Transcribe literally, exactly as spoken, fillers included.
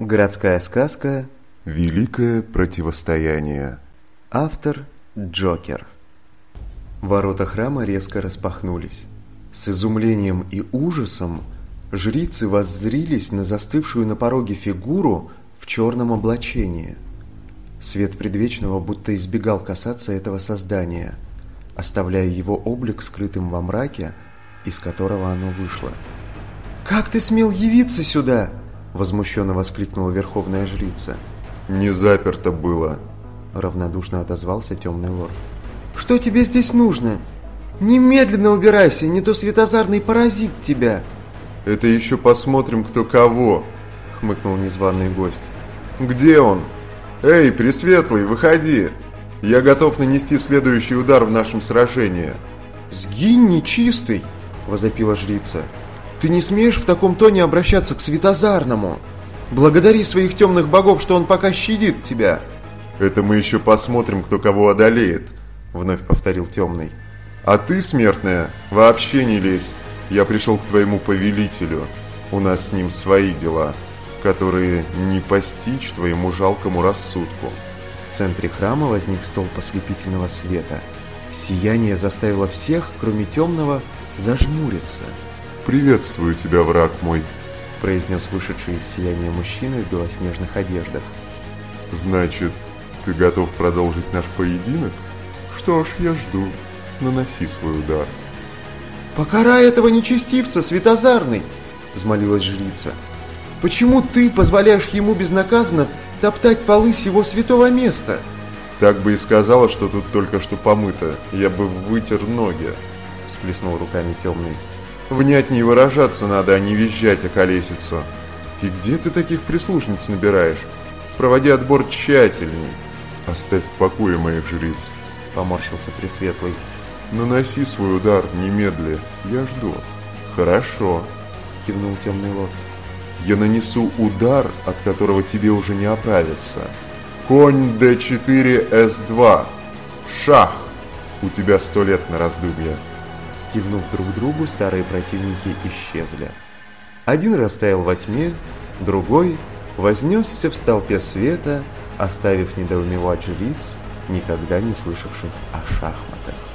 Городская сказка «Великое противостояние». Автор Джокер. Ворота храма резко распахнулись. С изумлением и ужасом жрицы воззрились на застывшую на пороге фигуру в черном облачении. Свет предвечного будто избегал касаться этого создания, оставляя его облик скрытым во мраке, из которого оно вышло. «Как ты смел явиться сюда?» — возмущенно воскликнула верховная жрица. «Не заперто было», — равнодушно отозвался темный лорд. «Что тебе здесь нужно? Немедленно убирайся, не то светозарный поразит тебя!» «Это еще посмотрим, кто кого», — хмыкнул незваный гость. «Где он? Эй, Пресветлый, выходи! Я готов нанести следующий удар в нашем сражении». «Сгинь, нечистый!» — возопила жрица. «Ты не смеешь в таком тоне обращаться к светозарному! Благодари своих темных богов, что он пока щадит тебя!» «Это мы еще посмотрим, кто кого одолеет», — вновь повторил темный. «А ты, смертная, вообще не лезь. Я пришел к твоему повелителю. У нас с ним свои дела, которые не постичь твоему жалкому рассудку». В центре храма возник столб ослепительного света. Сияние заставило всех, кроме темного, зажмуриться. «Приветствую тебя, враг мой», — произнес вышедший из сияния мужчина в белоснежных одеждах. «Значит, ты готов продолжить наш поединок? Что ж, я жду. Наноси свой удар». «Покарай этого нечестивца, светозарный!» — взмолилась жрица. «Почему ты позволяешь ему безнаказанно топтать полы сего святого места?» «Так бы и сказала, что тут только что помыто. Я бы вытер ноги», — всплеснул руками темный. «Внятнее выражаться надо, а не визжать о колесицу. И где ты таких прислушниц набираешь? Проводи отбор тщательней». «Оставь в покое моих жриц», — поморщился Пресветлый. «Наноси свой удар немедля, я жду». «Хорошо», — кивнул темный лорд. «Я нанесу удар, от которого тебе уже не оправиться. Конь дэ четыре эс два. Шах! У тебя сто лет на раздумье». Кивнув друг другу, старые противники исчезли. Один растаял во тьме, другой вознесся в столпе света, оставив недоумевать жриц, никогда не слышавших о шахматах.